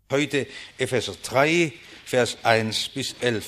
Heute Epheser 3, Vers 1 bis 11.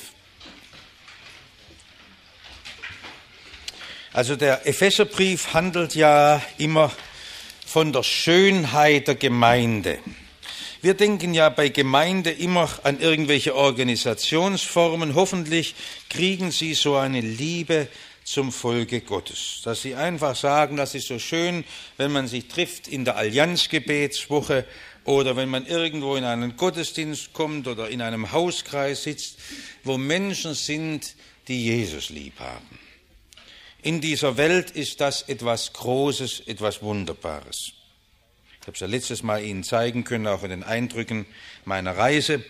Also der Epheserbrief handelt ja immer von der Schönheit der Gemeinde. Wir denken ja bei Gemeinde immer an irgendwelche Organisationsformen. Hoffentlich kriegen Sie so eine Liebe zum Volke Gottes, dass Sie einfach sagen, das ist so schön, wenn man sich trifft in der Allianzgebetswoche oder wenn man irgendwo in einen Gottesdienst kommt oder in einem Hauskreis sitzt, wo Menschen sind, die Jesus lieb haben. In dieser Welt ist das etwas Großes, etwas Wunderbares. Ich habe es ja letztes Mal Ihnen zeigen können, auch in den Eindrücken meiner Reise.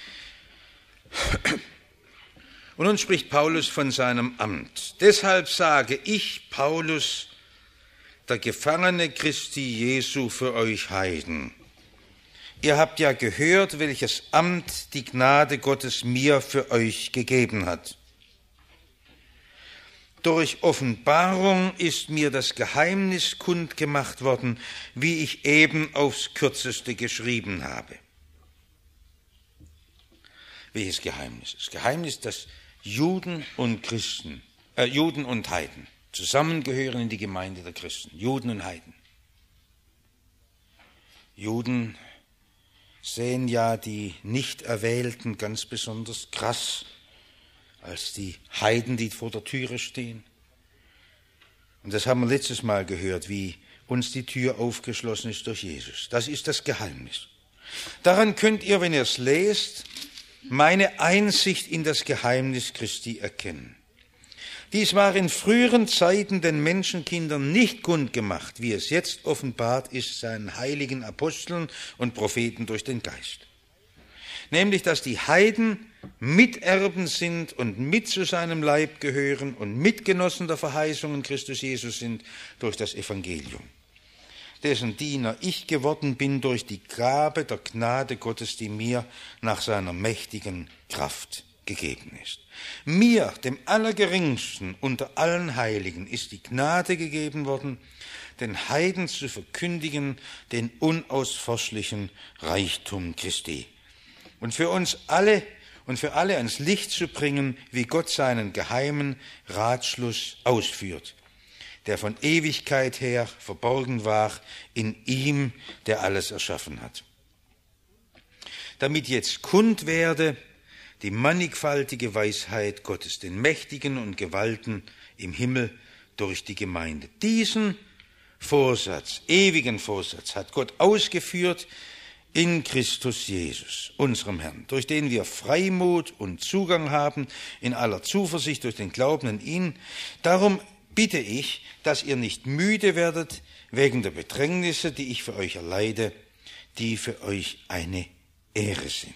Und nun spricht Paulus von seinem Amt. Deshalb sage ich, Paulus, der Gefangene Christi Jesu für euch Heiden. Ihr habt ja gehört, welches Amt die Gnade Gottes mir für euch gegeben hat. Durch Offenbarung ist mir das Geheimnis kundgemacht worden, wie ich eben aufs Kürzeste geschrieben habe. Welches Geheimnis? Das Geheimnis, dass Juden und Heiden zusammengehören in die Gemeinde der Christen. Juden und Heiden. Juden sehen ja die Nichterwählten ganz besonders krass als die Heiden, die vor der Türe stehen. Und das haben wir letztes Mal gehört, wie uns die Tür aufgeschlossen ist durch Jesus. Das ist das Geheimnis. Daran könnt ihr, wenn ihr es lest, meine Einsicht in das Geheimnis Christi erkennen. Dies war in früheren Zeiten den Menschenkindern nicht kundgemacht, wie es jetzt offenbart ist seinen heiligen Aposteln und Propheten durch den Geist. Nämlich, dass die Heiden Miterben sind und mit zu seinem Leib gehören und Mitgenossen der Verheißungen Christus Jesus sind durch das Evangelium, dessen Diener ich geworden bin durch die Gabe der Gnade Gottes, die mir nach seiner mächtigen Kraft gegeben ist. Mir, dem Allergeringsten unter allen Heiligen, ist die Gnade gegeben worden, den Heiden zu verkündigen den unausforschlichen Reichtum Christi. Und für uns alle und für alle ans Licht zu bringen, wie Gott seinen geheimen Ratschluss ausführt, der von Ewigkeit her verborgen war in ihm, der alles erschaffen hat. Damit jetzt kund werde die mannigfaltige Weisheit Gottes, den Mächtigen und Gewalten im Himmel durch die Gemeinde. Diesen Vorsatz, ewigen Vorsatz, hat Gott ausgeführt in Christus Jesus, unserem Herrn, durch den wir Freimut und Zugang haben in aller Zuversicht durch den Glauben an ihn. Darum bitte ich, dass ihr nicht müde werdet wegen der Bedrängnisse, die ich für euch erleide, die für euch eine Ehre sind.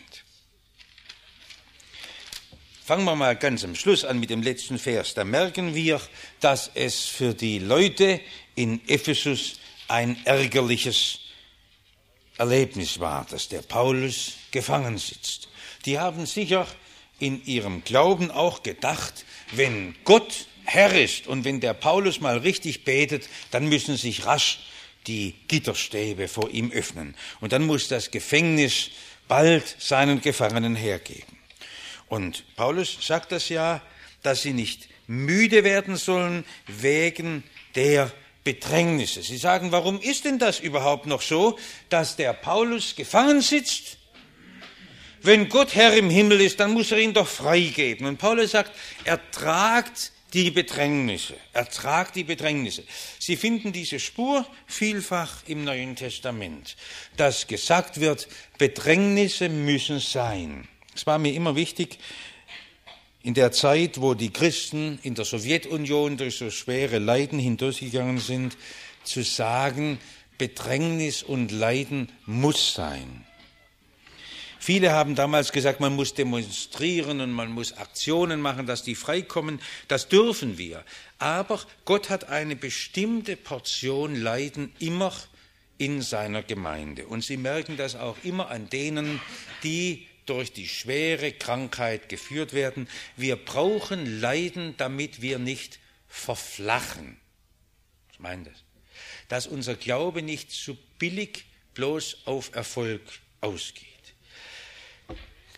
Fangen wir mal ganz am Schluss an mit dem letzten Vers. Da merken wir, dass es für die Leute in Ephesus ein ärgerliches Erlebnis war, dass der Paulus gefangen sitzt. Die haben sicher in ihrem Glauben auch gedacht, wenn Gott Herr ist und wenn der Paulus mal richtig betet, dann müssen sich rasch die Gitterstäbe vor ihm öffnen. Und dann muss das Gefängnis bald seinen Gefangenen hergeben. Und Paulus sagt das ja, dass sie nicht müde werden sollen wegen der Bedrängnisse. Sie sagen, warum ist denn das überhaupt noch so, dass der Paulus gefangen sitzt? Wenn Gott Herr im Himmel ist, dann muss er ihn doch freigeben. Und Paulus sagt, ertragt die Bedrängnisse. Ertragt die Bedrängnisse. Sie finden diese Spur vielfach im Neuen Testament, dass gesagt wird, Bedrängnisse müssen sein. Es war mir immer wichtig, in der Zeit, wo die Christen in der Sowjetunion durch so schwere Leiden hindurchgegangen sind, zu sagen, Bedrängnis und Leiden muss sein. Viele haben damals gesagt, man muss demonstrieren und man muss Aktionen machen, dass die freikommen. Das dürfen wir. Aber Gott hat eine bestimmte Portion Leiden immer in seiner Gemeinde. Und Sie merken das auch immer an denen, die durch die schwere Krankheit geführt werden. Wir brauchen Leiden, damit wir nicht verflachen. Ich meine das. Dass unser Glaube nicht zu billig bloß auf Erfolg ausgeht.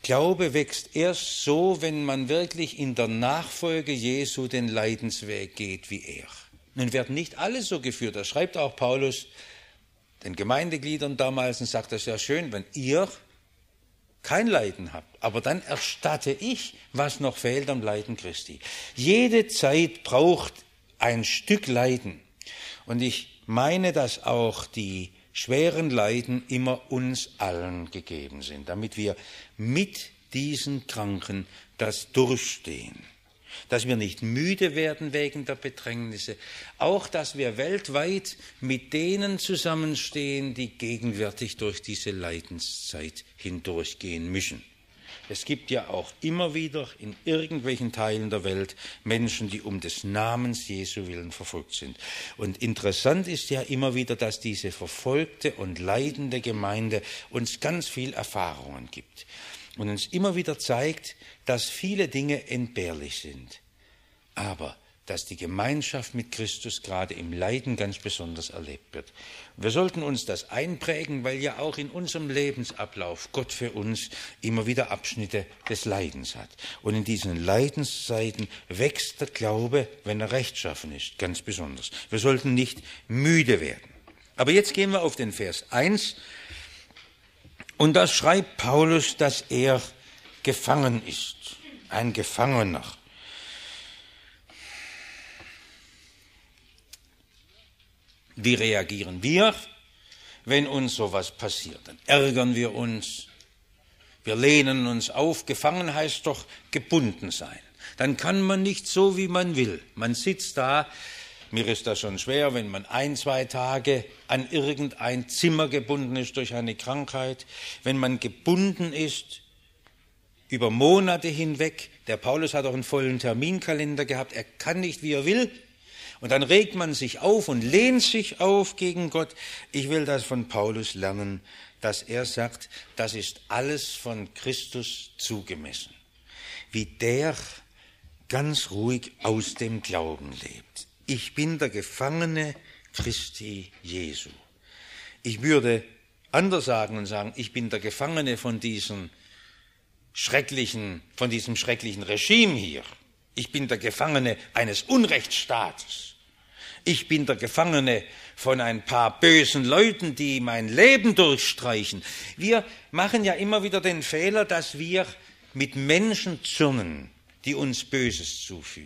Glaube wächst erst so, wenn man wirklich in der Nachfolge Jesu den Leidensweg geht wie er. Nun werden nicht alle so geführt. Das schreibt auch Paulus den Gemeindegliedern damals und sagt das ja schön, wenn ihr kein Leiden habt, aber dann erstatte ich, was noch fehlt am Leiden Christi. Jede Zeit braucht ein Stück Leiden. Und ich meine, dass auch die schweren Leiden immer uns allen gegeben sind, damit wir mit diesen Kranken das durchstehen. Dass wir nicht müde werden wegen der Bedrängnisse, auch dass wir weltweit mit denen zusammenstehen, die gegenwärtig durch diese Leidenszeit hindurchgehen müssen. Es gibt ja auch immer wieder in irgendwelchen Teilen der Welt Menschen, die um des Namens Jesu willen verfolgt sind. Und interessant ist ja immer wieder, dass diese verfolgte und leidende Gemeinde uns ganz viel Erfahrungen gibt und uns immer wieder zeigt, dass viele Dinge entbehrlich sind, aber dass die Gemeinschaft mit Christus gerade im Leiden ganz besonders erlebt wird. Wir sollten uns das einprägen, weil ja auch in unserem Lebensablauf Gott für uns immer wieder Abschnitte des Leidens hat. Und in diesen Leidenszeiten wächst der Glaube, wenn er rechtschaffen ist, ganz besonders. Wir sollten nicht müde werden. Aber jetzt gehen wir auf den Vers 1. Und da schreibt Paulus, dass er gefangen ist, ein Gefangener. Wie reagieren wir, wenn uns sowas passiert? Dann ärgern wir uns, wir lehnen uns auf. Gefangen heißt doch gebunden sein. Dann kann man nicht so, wie man will. Man sitzt da, mir ist das schon schwer, wenn man 1-2 Tage an irgendein Zimmer gebunden ist durch eine Krankheit, wenn man gebunden ist über Monate hinweg. Der Paulus hat auch einen vollen Terminkalender gehabt, er kann nicht, wie er will. Und dann regt man sich auf und lehnt sich auf gegen Gott. Ich will das von Paulus lernen, dass er sagt, das ist alles von Christus zugemessen. Wie der ganz ruhig aus dem Glauben lebt. Ich bin der Gefangene Christi Jesu. Ich würde anders sagen und sagen, ich bin der Gefangene von diesem schrecklichen Regime hier. Ich bin der Gefangene eines Unrechtsstaates. Ich bin der Gefangene von ein paar bösen Leuten, die mein Leben durchstreichen. Wir machen ja immer wieder den Fehler, dass wir mit Menschen zürnen, die uns Böses zufügen.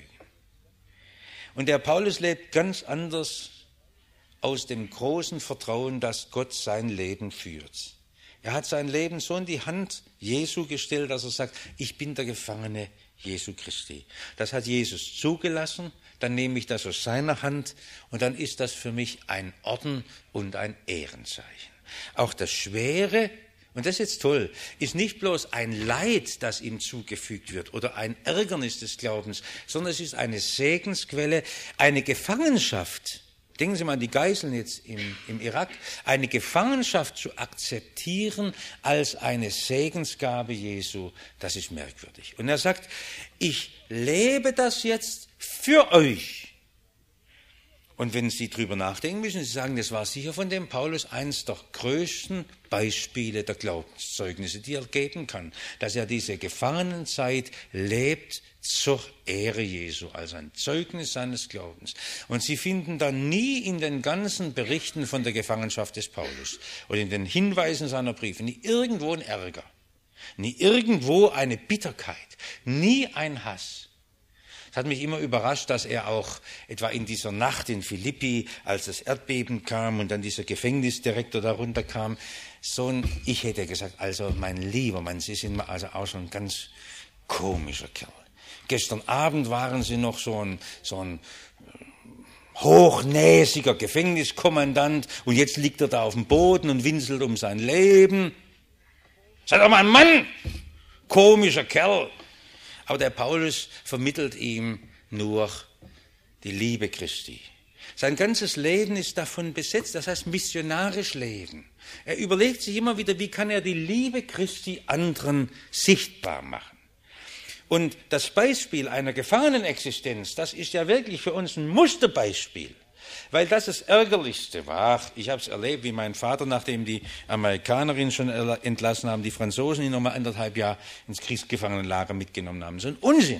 Und der Paulus lebt ganz anders aus dem großen Vertrauen, dass Gott sein Leben führt. Er hat sein Leben so in die Hand Jesu gestellt, dass er sagt, ich bin der Gefangene Jesu Christi. Das hat Jesus zugelassen, dann nehme ich das aus seiner Hand und dann ist das für mich ein Orden und ein Ehrenzeichen. Auch das Schwere, und das ist jetzt toll, ist nicht bloß ein Leid, das ihm zugefügt wird oder ein Ärgernis des Glaubens, sondern es ist eine Segensquelle, eine Gefangenschaft. Denken Sie mal an die Geiseln jetzt im Irak. Eine Gefangenschaft zu akzeptieren als eine Segensgabe Jesu, das ist merkwürdig. Und er sagt, ich lebe das jetzt für euch. Und wenn Sie drüber nachdenken, müssen Sie sagen, das war sicher von dem Paulus eines der größten Beispiele der Glaubenszeugnisse, die er geben kann, dass er diese Gefangenenzeit lebt zur Ehre Jesu, als ein Zeugnis seines Glaubens. Und Sie finden da nie in den ganzen Berichten von der Gefangenschaft des Paulus oder in den Hinweisen seiner Briefe, nie irgendwo ein Ärger, nie irgendwo eine Bitterkeit, nie ein Hass. Es hat mich immer überrascht, dass er auch etwa in dieser Nacht in Philippi, als das Erdbeben kam und dann dieser Gefängnisdirektor da runterkam, ich hätte gesagt, also mein lieber Mann, Sie sind also auch schon ein ganz komischer Kerl. Gestern Abend waren Sie noch so ein hochnäsiger Gefängniskommandant und jetzt liegt er da auf dem Boden und winselt um sein Leben. Sei doch mal ein Mann, komischer Kerl. Aber der Paulus vermittelt ihm nur die Liebe Christi. Sein ganzes Leben ist davon besetzt, das heißt missionarisch leben. Er überlegt sich immer wieder, wie kann er die Liebe Christi anderen sichtbar machen. Und das Beispiel einer Gefangenenexistenz, das ist ja wirklich für uns ein Musterbeispiel. Weil das Ärgerlichste war, ich habe es erlebt, wie mein Vater, nachdem die Amerikaner ihn schon entlassen haben, die Franzosen ihn nochmal 1,5 Jahre ins Kriegsgefangenenlager mitgenommen haben. So ein Unsinn.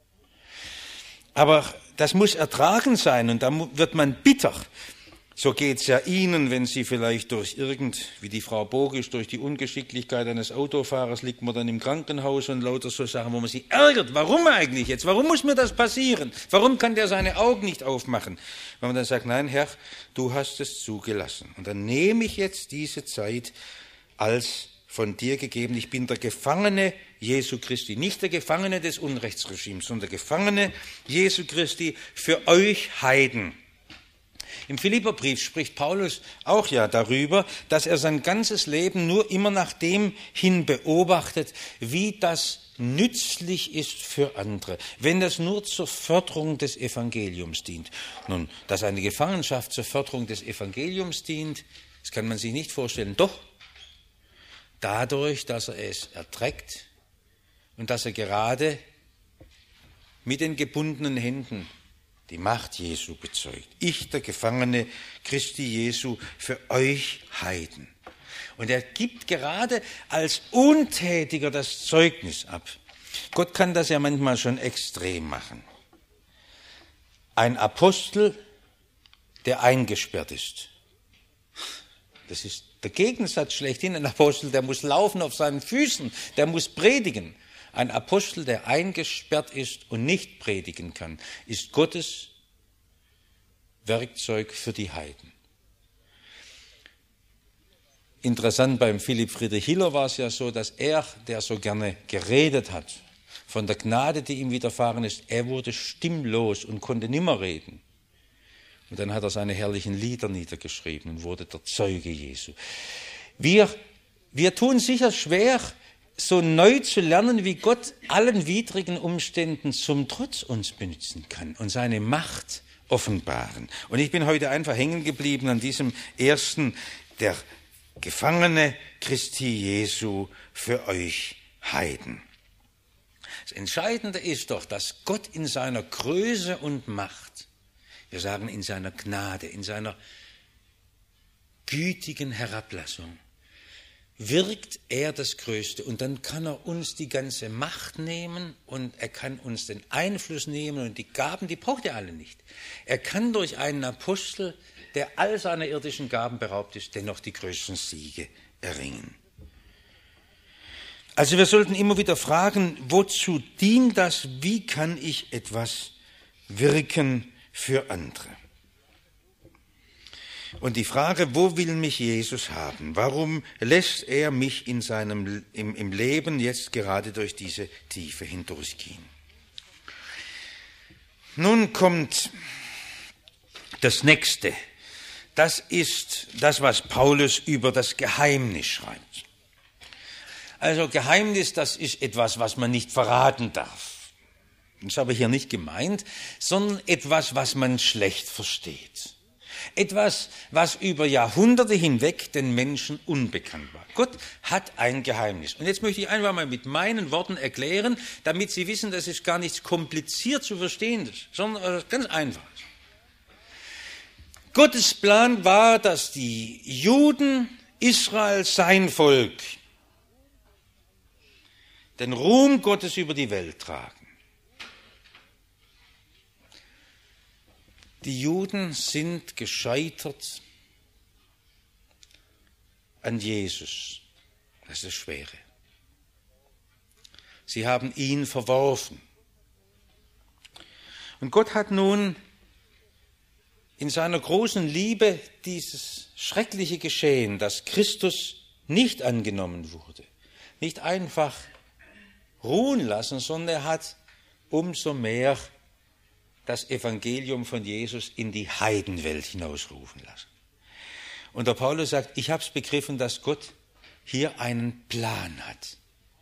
Aber das muss ertragen sein und da wird man bitter. So geht's ja Ihnen, wenn Sie vielleicht wie die Frau Bogisch, durch die Ungeschicklichkeit eines Autofahrers liegt man dann im Krankenhaus und lauter so Sachen, wo man sich ärgert. Warum eigentlich jetzt? Warum muss mir das passieren? Warum kann der seine Augen nicht aufmachen? Wenn man dann sagt, nein, Herr, du hast es zugelassen. Und dann nehme ich jetzt diese Zeit als von dir gegeben. Ich bin der Gefangene Jesu Christi, nicht der Gefangene des Unrechtsregimes, sondern der Gefangene Jesu Christi für euch Heiden. Im Philipperbrief spricht Paulus auch ja darüber, dass er sein ganzes Leben nur immer nach dem hin beobachtet, wie das nützlich ist für andere, wenn das nur zur Förderung des Evangeliums dient. Nun, dass eine Gefangenschaft zur Förderung des Evangeliums dient, das kann man sich nicht vorstellen. Doch dadurch, dass er es erträgt und dass er gerade mit den gebundenen Händen die Macht Jesu bezeugt. Ich, der Gefangene Christi Jesu, für euch Heiden. Und er gibt gerade als Untätiger das Zeugnis ab. Gott kann das ja manchmal schon extrem machen. Ein Apostel, der eingesperrt ist. Das ist der Gegensatz schlechthin. Ein Apostel, der muss laufen auf seinen Füßen, der muss predigen. Ein Apostel, der eingesperrt ist und nicht predigen kann, ist Gottes Werkzeug für die Heiden. Interessant, beim Philipp Friedrich Hiller war es ja so, dass er, der so gerne geredet hat, von der Gnade, die ihm widerfahren ist, er wurde stimmlos und konnte nimmer reden. Und dann hat er seine herrlichen Lieder niedergeschrieben und wurde der Zeuge Jesu. Wir tun sicher schwer, so neu zu lernen, wie Gott allen widrigen Umständen zum Trotz uns benutzen kann und seine Macht offenbaren. Und ich bin heute einfach hängen geblieben an diesem ersten, der Gefangene Christi Jesu für euch Heiden. Das Entscheidende ist doch, dass Gott in seiner Größe und Macht, wir sagen in seiner Gnade, in seiner gütigen Herablassung, wirkt er das Größte und dann kann er uns die ganze Macht nehmen und er kann uns den Einfluss nehmen und die Gaben, die braucht er alle nicht. Er kann durch einen Apostel, der all seiner irdischen Gaben beraubt ist, dennoch die größten Siege erringen. Also wir sollten immer wieder fragen, wozu dient das, wie kann ich etwas wirken für andere? Und die Frage, wo will mich Jesus haben? Warum lässt er mich in im Leben jetzt gerade durch diese Tiefe hindurchgehen? Nun kommt das Nächste. Das ist das, was Paulus über das Geheimnis schreibt. Also Geheimnis, das ist etwas, was man nicht verraten darf. Das ist aber hier nicht gemeint, sondern etwas, was man schlecht versteht. Etwas, was über Jahrhunderte hinweg den Menschen unbekannt war. Gott hat ein Geheimnis. Und jetzt möchte ich einfach mal mit meinen Worten erklären, damit Sie wissen, das ist gar nichts kompliziert zu verstehendes, sondern ganz einfach. Gottes Plan war, dass die Juden, Israel, sein Volk, den Ruhm Gottes über die Welt tragen. Die Juden sind gescheitert an Jesus. Das ist das Schwere. Sie haben ihn verworfen. Und Gott hat nun in seiner großen Liebe dieses schreckliche Geschehen, dass Christus nicht angenommen wurde, nicht einfach ruhen lassen, sondern er hat umso mehr das Evangelium von Jesus in die Heidenwelt hinausrufen lassen. Und der Paulus sagt, ich habe es begriffen, dass Gott hier einen Plan hat.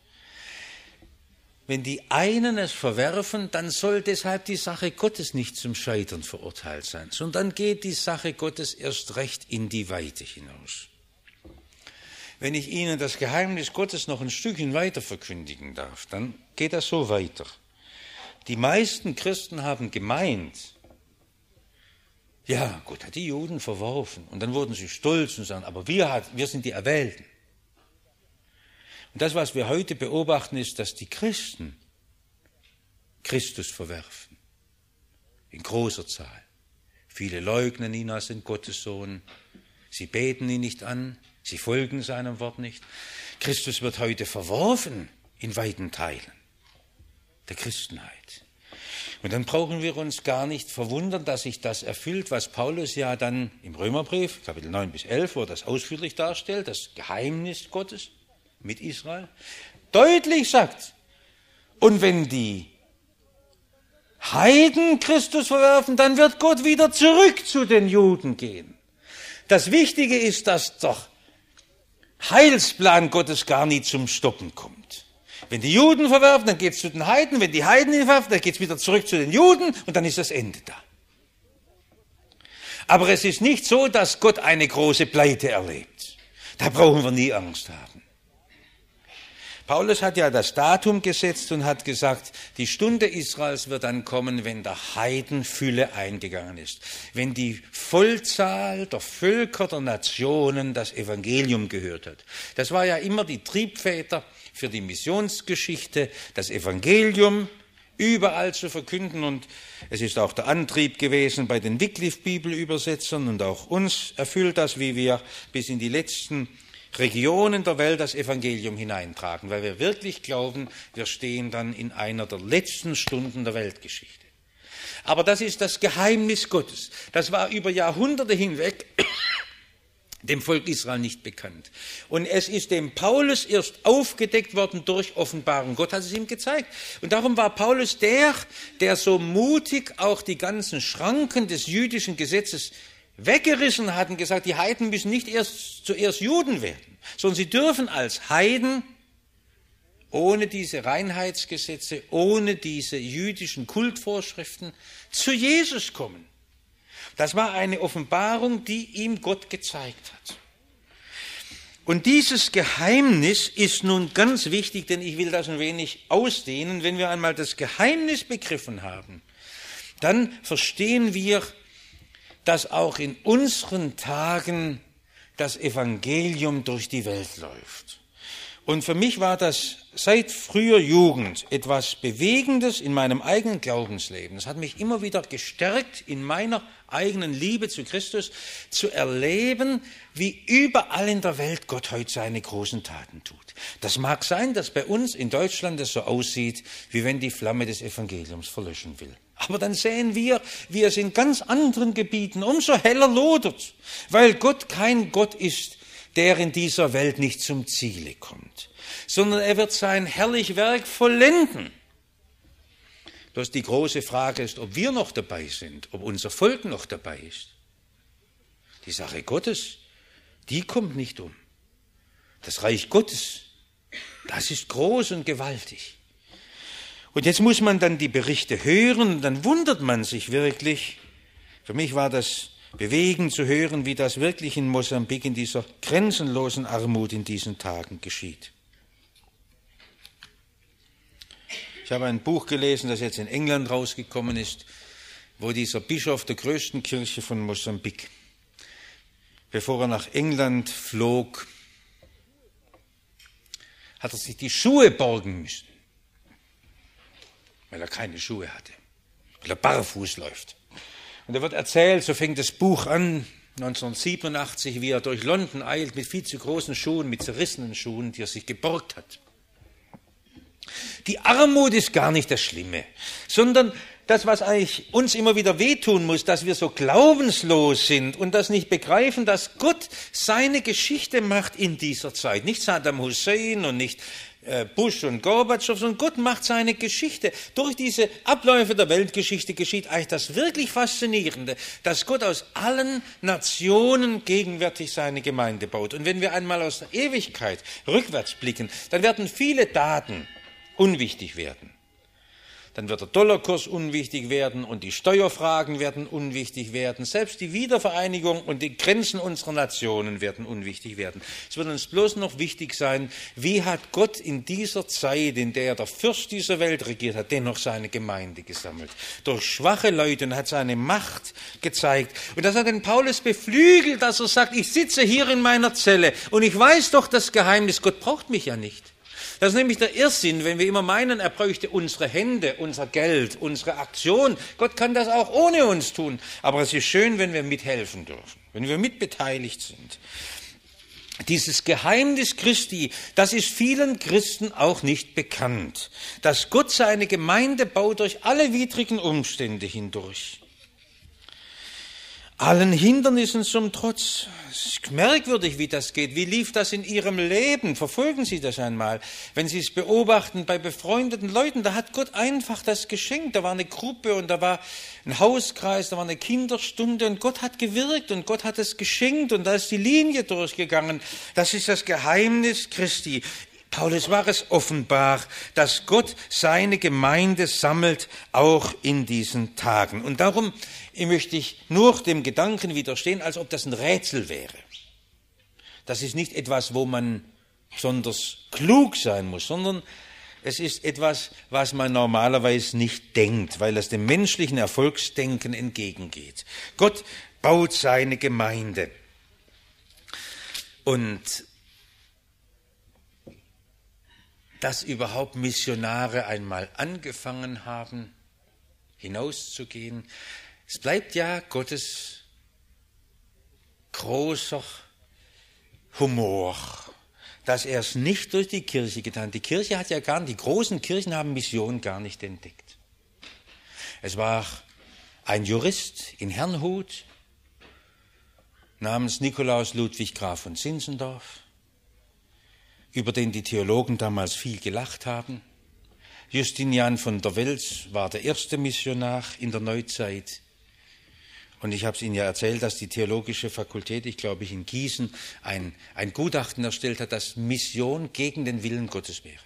Wenn die einen es verwerfen, dann soll deshalb die Sache Gottes nicht zum Scheitern verurteilt sein, sondern dann geht die Sache Gottes erst recht in die Weite hinaus. Wenn ich Ihnen das Geheimnis Gottes noch ein Stückchen weiter verkündigen darf, dann geht das so weiter. Die meisten Christen haben gemeint, Ja, Gott hat die Juden verworfen. Und dann wurden sie stolz und sagen, aber wir sind die Erwählten. Und das, was wir heute beobachten, ist, dass die Christen Christus verwerfen. In großer Zahl. Viele leugnen ihn als den Gottessohn. Sie beten ihn nicht an. Sie folgen seinem Wort nicht. Christus wird heute verworfen in weiten Teilen der Christenheit. Und dann brauchen wir uns gar nicht verwundern, dass sich das erfüllt, was Paulus ja dann im Römerbrief, Kapitel 9 bis 11, wo er das ausführlich darstellt, das Geheimnis Gottes mit Israel, deutlich sagt. Und wenn die Heiden Christus verwerfen, dann wird Gott wieder zurück zu den Juden gehen. Das Wichtige ist, dass der Heilsplan Gottes gar nie zum Stoppen kommt. Wenn die Juden verwerfen, dann geht es zu den Heiden. Wenn die Heiden ihn verwerfen, dann geht es wieder zurück zu den Juden und dann ist das Ende da. Aber es ist nicht so, dass Gott eine große Pleite erlebt. Da brauchen wir nie Angst haben. Paulus hat ja das Datum gesetzt und hat gesagt, die Stunde Israels wird dann kommen, wenn der Heidenfülle eingegangen ist. Wenn die Vollzahl der Völker, der Nationen das Evangelium gehört hat. Das war ja immer die Triebfeder für die Missionsgeschichte, das Evangelium überall zu verkünden. Und es ist auch der Antrieb gewesen bei den Wycliffe-Bibelübersetzern und auch uns erfüllt das, wie wir bis in die letzten Regionen der Welt das Evangelium hineintragen, weil wir wirklich glauben, wir stehen dann in einer der letzten Stunden der Weltgeschichte. Aber das ist das Geheimnis Gottes. Das war über Jahrhunderte hinweg dem Volk Israel nicht bekannt. Und es ist dem Paulus erst aufgedeckt worden durch Offenbarung. Gott hat es ihm gezeigt. Und darum war Paulus der so mutig auch die ganzen Schranken des jüdischen Gesetzes weggerissen hat und gesagt, die Heiden müssen nicht zuerst Juden werden, sondern sie dürfen als Heiden ohne diese Reinheitsgesetze, ohne diese jüdischen Kultvorschriften zu Jesus kommen. Das war eine Offenbarung, die ihm Gott gezeigt hat. Und dieses Geheimnis ist nun ganz wichtig, denn ich will das ein wenig ausdehnen. Wenn wir einmal das Geheimnis begriffen haben, dann verstehen wir, dass auch in unseren Tagen das Evangelium durch die Welt läuft. Und für mich war das seit früher Jugend etwas Bewegendes in meinem eigenen Glaubensleben. Es hat mich immer wieder gestärkt in meiner eigenen Liebe zu Christus, zu erleben, wie überall in der Welt Gott heute seine großen Taten tut. Das mag sein, dass bei uns in Deutschland es so aussieht, wie wenn die Flamme des Evangeliums verlöschen will. Aber dann sehen wir, wie es in ganz anderen Gebieten umso heller lodert, weil Gott kein Gott ist, der in dieser Welt nicht zum Ziele kommt, sondern er wird sein herrlich Werk vollenden. Bloß die große Frage ist, ob wir noch dabei sind, ob unser Volk noch dabei ist. Die Sache Gottes, die kommt nicht um. Das Reich Gottes, das ist groß und gewaltig. Und jetzt muss man dann die Berichte hören und dann wundert man sich wirklich. Für mich war das bewegend zu hören, wie das wirklich in Mosambik in dieser grenzenlosen Armut in diesen Tagen geschieht. Ich habe ein Buch gelesen, das jetzt in England rausgekommen ist, wo dieser Bischof der größten Kirche von Mosambik, bevor er nach England flog, hat er sich die Schuhe borgen müssen, weil er keine Schuhe hatte, weil er barfuß läuft. Und er wird erzählt, so fängt das Buch an, 1987, wie er durch London eilt mit viel zu großen Schuhen, mit zerrissenen Schuhen, die er sich geborgt hat. Die Armut ist gar nicht das Schlimme, sondern das, was eigentlich uns immer wieder wehtun muss, dass wir so glaubenslos sind und das nicht begreifen, dass Gott seine Geschichte macht in dieser Zeit. Nicht Saddam Hussein und nicht Bush und Gorbatschow, sondern Gott macht seine Geschichte. Durch diese Abläufe der Weltgeschichte geschieht eigentlich das wirklich Faszinierende, dass Gott aus allen Nationen gegenwärtig seine Gemeinde baut. Und wenn wir einmal aus der Ewigkeit rückwärts blicken, dann werden viele Daten unwichtig werden. dann wird der Dollarkurs unwichtig werden und die Steuerfragen werden unwichtig werden. Selbst die Wiedervereinigung und die Grenzen unserer Nationen werden unwichtig werden. Es wird uns bloß noch wichtig sein, wie hat Gott in dieser Zeit, in der der Fürst dieser Welt regiert hat, dennoch seine Gemeinde gesammelt. Durch schwache Leute und hat seine Macht gezeigt. Und das hat den Paulus beflügelt, dass er sagt, ich sitze hier in meiner Zelle und ich weiß doch das Geheimnis, Gott braucht mich ja nicht. Das ist nämlich der Irrsinn, wenn wir immer meinen, er bräuchte unsere Hände, unser Geld, unsere Aktion. Gott kann das auch ohne uns tun. Aber es ist schön, wenn wir mithelfen dürfen, wenn wir mitbeteiligt sind. Dieses Geheimnis Christi, das ist vielen Christen auch nicht bekannt. Dass Gott seine Gemeinde baut durch alle widrigen Umstände hindurch. Allen Hindernissen zum Trotz. Es ist merkwürdig, wie das geht. Wie lief das in Ihrem Leben? Verfolgen Sie das einmal. Wenn Sie es beobachten bei befreundeten Leuten, da hat Gott einfach das geschenkt. Da war eine Gruppe und da war ein Hauskreis, da war eine Kinderstunde und Gott hat gewirkt und Gott hat es geschenkt und da ist die Linie durchgegangen. Das ist das Geheimnis Christi. Paulus war es offenbar, dass Gott seine Gemeinde sammelt, auch in diesen Tagen. Und darum möchte ich nur dem Gedanken widerstehen, als ob das ein Rätsel wäre. Das ist nicht etwas, wo man besonders klug sein muss, sondern es ist etwas, was man normalerweise nicht denkt, weil es dem menschlichen Erfolgsdenken entgegengeht. Gott baut seine Gemeinde. Und dass überhaupt Missionare einmal angefangen haben, hinauszugehen. Es bleibt ja Gottes großer Humor, dass er es nicht durch die Kirche getan hat. Die Kirche hat ja gar nicht, die großen Kirchen haben Mission gar nicht entdeckt. Es war ein Jurist in Herrnhut namens Nikolaus Ludwig Graf von Zinzendorf, über den die Theologen damals viel gelacht haben. Justinian von der Wels war der erste Missionar in der Neuzeit. Und ich habe es Ihnen ja erzählt, dass die Theologische Fakultät, ich glaube in Gießen, ein Gutachten erstellt hat, dass Mission gegen den Willen Gottes wäre.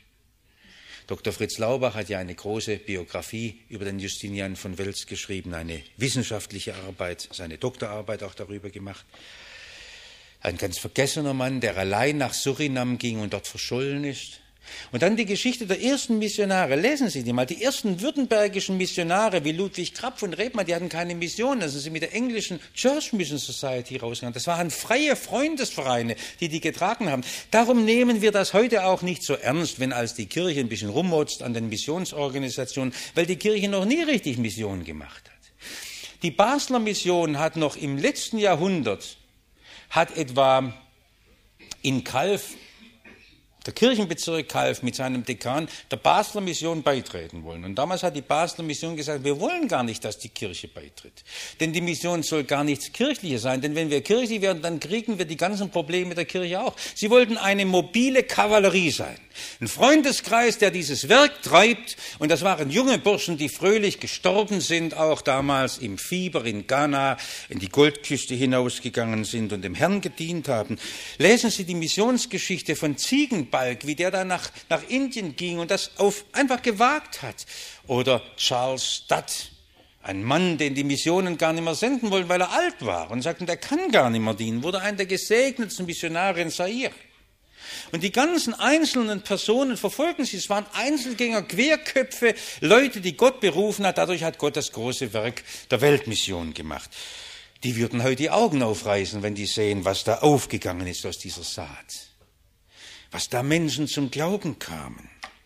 Dr. Fritz Laubach hat ja eine große Biografie über den Justinian von Wels geschrieben, eine wissenschaftliche Arbeit, seine Doktorarbeit auch darüber gemacht. Ein ganz vergessener Mann, der allein nach Surinam ging und dort verschollen ist. Und dann die Geschichte der ersten Missionare. Lesen Sie die mal. Die ersten württembergischen Missionare wie Ludwig Krapp von Rebmann, die hatten keine Mission. Da sind sie mit der englischen Church Mission Society rausgegangen. Das waren freie Freundesvereine, die getragen haben. Darum nehmen wir das heute auch nicht so ernst, wenn als die Kirche ein bisschen rummotzt an den Missionsorganisationen, weil die Kirche noch nie richtig Mission gemacht hat. Die Basler Mission hat noch im letzten Jahrhundert, hat etwa in Calw, der Kirchenbezirk Calw mit seinem Dekan der Basler Mission beitreten wollen. Und damals hat die Basler Mission gesagt, wir wollen gar nicht, dass die Kirche beitritt. Denn die Mission soll gar nichts Kirchliches sein. Denn wenn wir kirchlich werden, dann kriegen wir die ganzen Probleme der Kirche auch. Sie wollten eine mobile Kavallerie sein. Ein Freundeskreis, der dieses Werk treibt. Und das waren junge Burschen, die fröhlich gestorben sind, auch damals im Fieber in Ghana, in die Goldküste hinausgegangen sind und dem Herrn gedient haben. Lesen Sie die Missionsgeschichte von Ziegenbalg, wie der da nach Indien ging und das einfach gewagt hat. Oder Charles Studd, ein Mann, den die Missionen gar nicht mehr senden wollten, weil er alt war und sagten, der kann gar nicht mehr dienen, wurde einer der gesegnetsten Missionare in Zaire. Und die ganzen einzelnen Personen verfolgen sie. Es waren Einzelgänger, Querköpfe, Leute, die Gott berufen hat. Dadurch hat Gott das große Werk der Weltmission gemacht. Die würden heute die Augen aufreißen, wenn die sehen, was da aufgegangen ist aus dieser Saat. Was da Menschen zum Glauben kamen.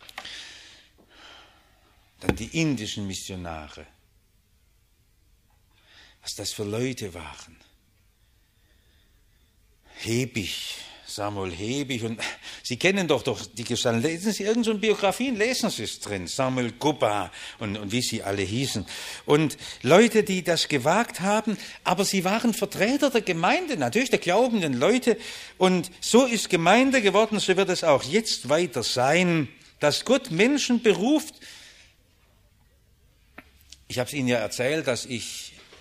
Dann die indischen Missionare. Was das für Leute waren. Hebig, Samuel Hebig, und Sie kennen doch die Geschichten, lesen Sie irgendeine Biografien, lesen Sie es drin, Samuel Gubba und wie sie alle hießen. Und Leute, die das gewagt haben, aber sie waren Vertreter der Gemeinde, natürlich der glaubenden Leute. Und so ist Gemeinde geworden, so wird es auch jetzt weiter sein, dass Gott Menschen beruft. Ich habe es Ihnen ja erzählt, dass ich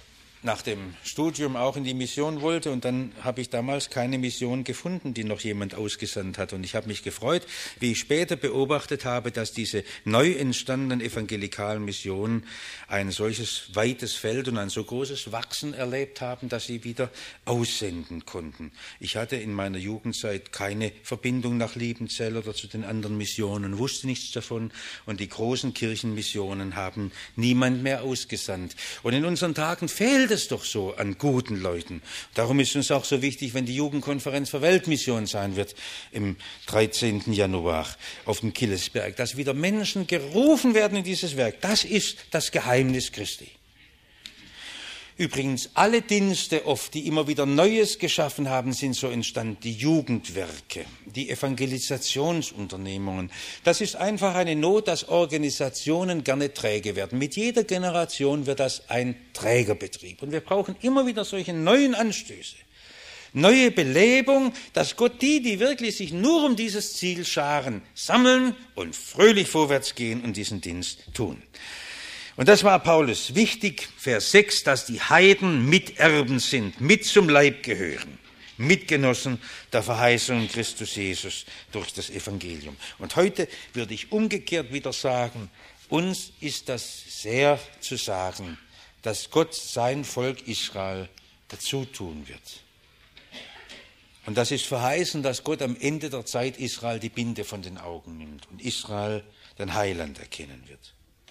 nach dem Studium auch in die Mission wollte und dann habe ich damals keine Mission gefunden, die noch jemand ausgesandt hat. Und ich habe mich gefreut, wie ich später beobachtet habe, dass diese neu entstandenen evangelikalen Missionen ein solches weites Feld und ein so großes Wachsen erlebt haben, dass sie wieder aussenden konnten. Ich hatte in meiner Jugendzeit keine Verbindung nach Liebenzell oder zu den anderen Missionen, wusste nichts davon und die großen Kirchenmissionen haben niemand mehr ausgesandt. Und in unseren Tagen fehlt es doch so an guten Leuten. Darum ist uns auch so wichtig, wenn die Jugendkonferenz für Weltmission sein wird im 13. Januar auf dem Killesberg, dass wieder Menschen gerufen werden in dieses Werk. Das ist das Geheimnis Christi. Übrigens, alle Dienste oft, die immer wieder Neues geschaffen haben, sind so entstanden. Die Jugendwerke, die Evangelisationsunternehmungen. Das ist einfach eine Not, dass Organisationen gerne träge werden. Mit jeder Generation wird das ein Trägerbetrieb. Und wir brauchen immer wieder solche neuen Anstöße. Neue Belebung, dass Gott die wirklich sich nur um dieses Ziel scharen, sammeln und fröhlich vorwärts gehen und diesen Dienst tun. Und das war Paulus wichtig, Vers 6, dass die Heiden Miterben sind, mit zum Leib gehören, Mitgenossen der Verheißung Christus Jesus durch das Evangelium. Und heute würde ich umgekehrt wieder sagen, uns ist das sehr zu sagen, dass Gott sein Volk Israel dazu tun wird. Und das ist verheißen, dass Gott am Ende der Zeit Israel die Binde von den Augen nimmt und Israel den Heiland erkennen wird.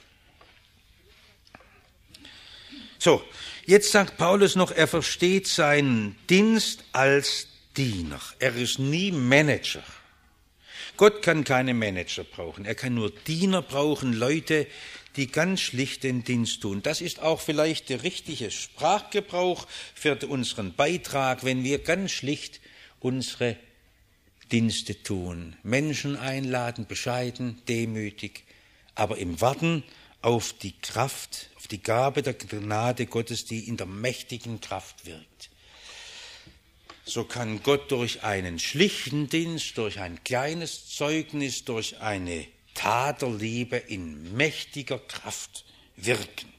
So, jetzt sagt Paulus noch, er versteht seinen Dienst als Diener. Er ist nie Manager. Gott kann keine Manager brauchen. Er kann nur Diener brauchen, Leute, die ganz schlicht den Dienst tun. Das ist auch vielleicht der richtige Sprachgebrauch für unseren Beitrag, wenn wir ganz schlicht unsere Dienste tun. Menschen einladen, bescheiden, demütig, aber im Warten auf die Kraft, auf die Gabe der Gnade Gottes, die in der mächtigen Kraft wirkt. So kann Gott durch einen schlichten Dienst, durch ein kleines Zeugnis, durch eine Tat der Liebe in mächtiger Kraft wirken.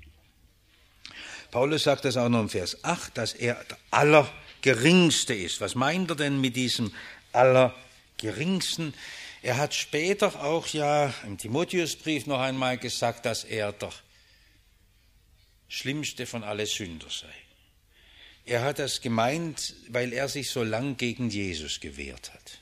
Paulus sagt das auch noch im Vers 8, dass er der Allergeringste ist. Was meint er denn mit diesem Allergeringsten? Er hat später auch ja im Timotheusbrief noch einmal gesagt, dass er der Schlimmste von allen Sünder sei. Er hat das gemeint, weil er sich so lang gegen Jesus gewehrt hat.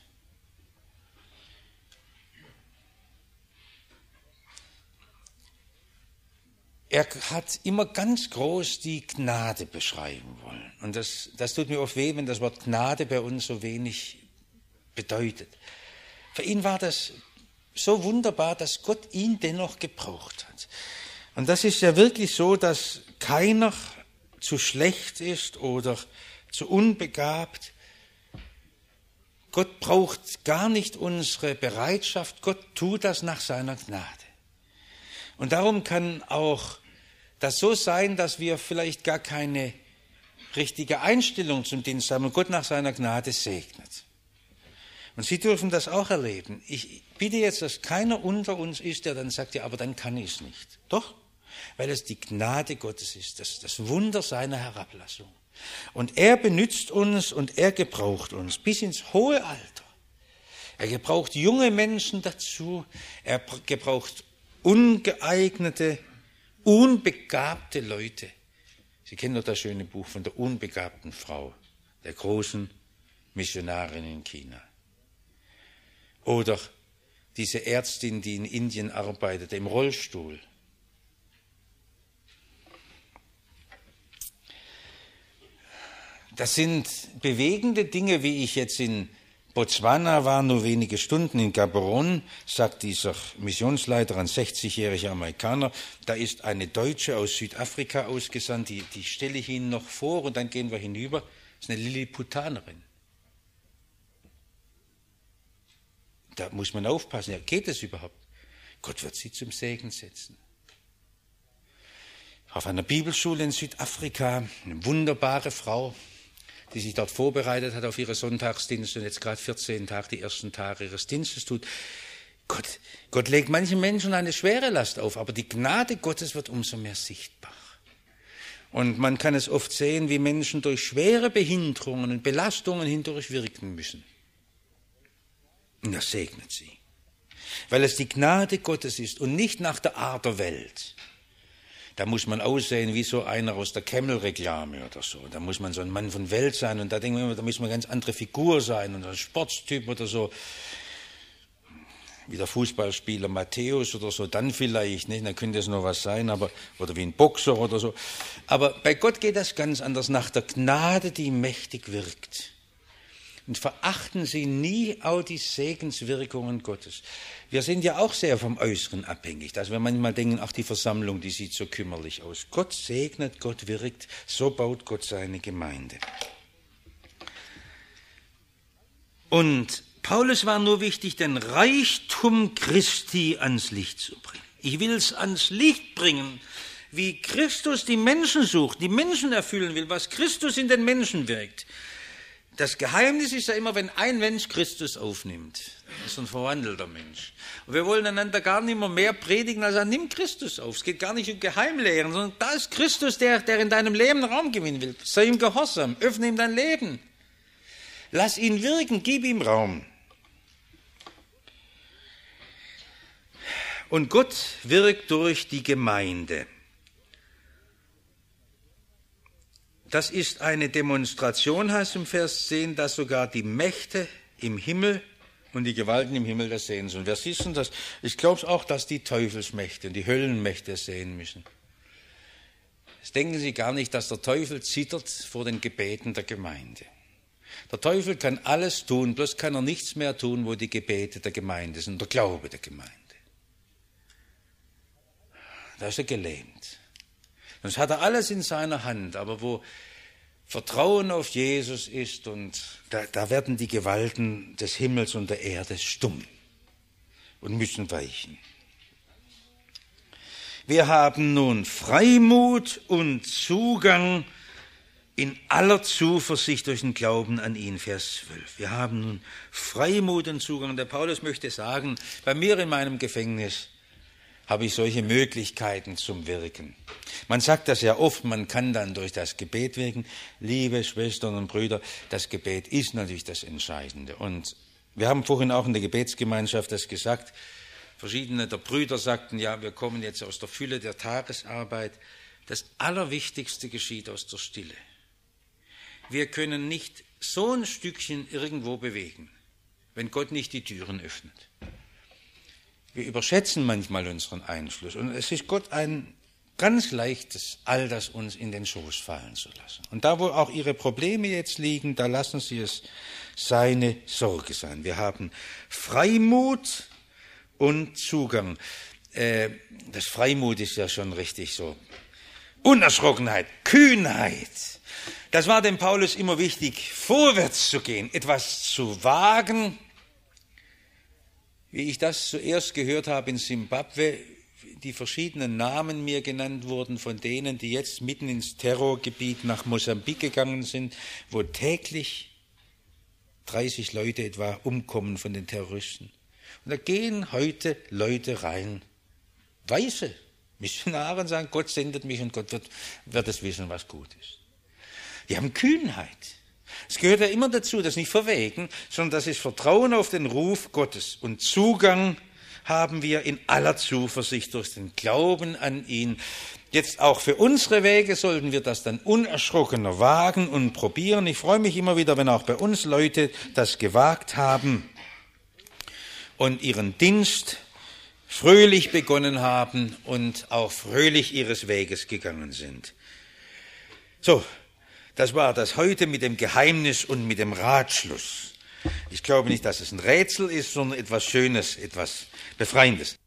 Er hat immer ganz groß die Gnade beschreiben wollen. Und das tut mir oft weh, wenn das Wort Gnade bei uns so wenig bedeutet. Für ihn war das so wunderbar, dass Gott ihn dennoch gebraucht hat. Und das ist ja wirklich so, dass keiner zu schlecht ist oder zu unbegabt. Gott braucht gar nicht unsere Bereitschaft, Gott tut das nach seiner Gnade. Und darum kann auch das so sein, dass wir vielleicht gar keine richtige Einstellung zum Dienst haben und Gott nach seiner Gnade segnet. Und Sie dürfen das auch erleben. Ich bitte jetzt, dass keiner unter uns ist, der dann sagt, ja, aber dann kann ich es nicht. Doch, weil es die Gnade Gottes ist, das Wunder seiner Herablassung. Und er benützt uns und er gebraucht uns bis ins hohe Alter. Er gebraucht junge Menschen dazu, er gebraucht ungeeignete, unbegabte Leute. Sie kennen doch das schöne Buch von der unbegabten Frau, der großen Missionarin in China. Oder diese Ärztin, die in Indien arbeitete, im Rollstuhl. Das sind bewegende Dinge, wie ich jetzt in Botswana war, nur wenige Stunden in Gaborone, sagt dieser Missionsleiter, ein 60-jähriger Amerikaner, da ist eine Deutsche aus Südafrika ausgesandt, die stelle ich Ihnen noch vor und dann gehen wir hinüber, das ist eine Lilliputanerin. Da muss man aufpassen, ja, geht es überhaupt? Gott wird sie zum Segen setzen. Auf einer Bibelschule in Südafrika, eine wunderbare Frau, die sich dort vorbereitet hat auf ihre Sonntagsdienste und jetzt gerade 14 Tage, die ersten Tage ihres Dienstes tut. Gott legt manchen Menschen eine schwere Last auf, aber die Gnade Gottes wird umso mehr sichtbar. Und man kann es oft sehen, wie Menschen durch schwere Behinderungen und Belastungen hindurch wirken müssen. Und er segnet sie, weil es die Gnade Gottes ist und nicht nach der Art der Welt. Da muss man aussehen wie so einer aus der Camel-Reklame oder so. Da muss man so ein Mann von Welt sein und da denken wir immer, da muss man eine ganz andere Figur sein und ein Sportstyp oder so. Wie der Fußballspieler Matthäus oder so, dann vielleicht, nicht? Dann könnte es noch was sein, oder wie ein Boxer oder so. Aber bei Gott geht das ganz anders, nach der Gnade, die mächtig wirkt. Und verachten Sie nie auch die Segenswirkungen Gottes. Wir sind ja auch sehr vom Äußeren abhängig, dass wir manchmal denken, ach, die Versammlung, die sieht so kümmerlich aus. Gott segnet, Gott wirkt, so baut Gott seine Gemeinde. Und Paulus war nur wichtig, den Reichtum Christi ans Licht zu bringen. Ich will es ans Licht bringen, wie Christus die Menschen sucht, die Menschen erfüllen will, was Christus in den Menschen wirkt. Das Geheimnis ist ja immer, wenn ein Mensch Christus aufnimmt. Das ist ein verwandelter Mensch. Und wir wollen einander gar nicht mehr predigen, als nimm Christus auf. Es geht gar nicht um Geheimlehren, sondern da ist Christus, der in deinem Leben Raum gewinnen will. Sei ihm gehorsam, öffne ihm dein Leben. Lass ihn wirken, gib ihm Raum. Und Gott wirkt durch die Gemeinde. Das ist eine Demonstration, heißt im Vers 10, dass sogar die Mächte im Himmel und die Gewalten im Himmel das sehen sollen. Wer siehst denn das? Ich glaube auch, dass die Teufelsmächte und die Höllenmächte es sehen müssen. Jetzt denken Sie gar nicht, dass der Teufel zittert vor den Gebeten der Gemeinde. Der Teufel kann alles tun, bloß kann er nichts mehr tun, wo die Gebete der Gemeinde sind, der Glaube der Gemeinde. Da ist er gelähmt. Sonst hat er alles in seiner Hand, aber wo Vertrauen auf Jesus ist, und da werden die Gewalten des Himmels und der Erde stumm und müssen weichen. Wir haben nun Freimut und Zugang in aller Zuversicht durch den Glauben an ihn, Vers 12. Wir haben nun Freimut und Zugang. Der Paulus möchte sagen, bei mir in meinem Gefängnis habe ich solche Möglichkeiten zum Wirken. Man sagt das ja oft, man kann dann durch das Gebet wirken. Liebe Schwestern und Brüder, das Gebet ist natürlich das Entscheidende. Und wir haben vorhin auch in der Gebetsgemeinschaft das gesagt. Verschiedene der Brüder sagten, ja, wir kommen jetzt aus der Fülle der Tagesarbeit. Das Allerwichtigste geschieht aus der Stille. Wir können nicht so ein Stückchen irgendwo bewegen, wenn Gott nicht die Türen öffnet. Wir überschätzen manchmal unseren Einfluss. Und es ist Gott ein ganz leichtes, all das uns in den Schoß fallen zu lassen. Und da, wo auch Ihre Probleme jetzt liegen, da lassen Sie es seine Sorge sein. Wir haben Freimut und Zugang. Das Freimut ist ja schon richtig so. Unerschrockenheit, Kühnheit. Das war dem Paulus immer wichtig, vorwärts zu gehen, etwas zu wagen. Wie ich das zuerst gehört habe in Simbabwe, die verschiedenen Namen mir genannt wurden von denen, die jetzt mitten ins Terrorgebiet nach Mosambik gegangen sind, wo täglich 30 Leute etwa umkommen von den Terroristen. Und da gehen heute Leute rein, Weise, Missionare, und sagen, Gott sendet mich und Gott wird es wissen, was gut ist. Die haben Kühnheit. Es gehört ja immer dazu, das ist nicht verwegen, sondern das ist Vertrauen auf den Ruf Gottes. Und Zugang haben wir in aller Zuversicht durch den Glauben an ihn. Jetzt auch für unsere Wege sollten wir das dann unerschrockener wagen und probieren. Ich freue mich immer wieder, wenn auch bei uns Leute das gewagt haben und ihren Dienst fröhlich begonnen haben und auch fröhlich ihres Weges gegangen sind. So, das war das heute mit dem Geheimnis und mit dem Ratschluss. Ich glaube nicht, dass es ein Rätsel ist, sondern etwas Schönes, etwas Befreiendes.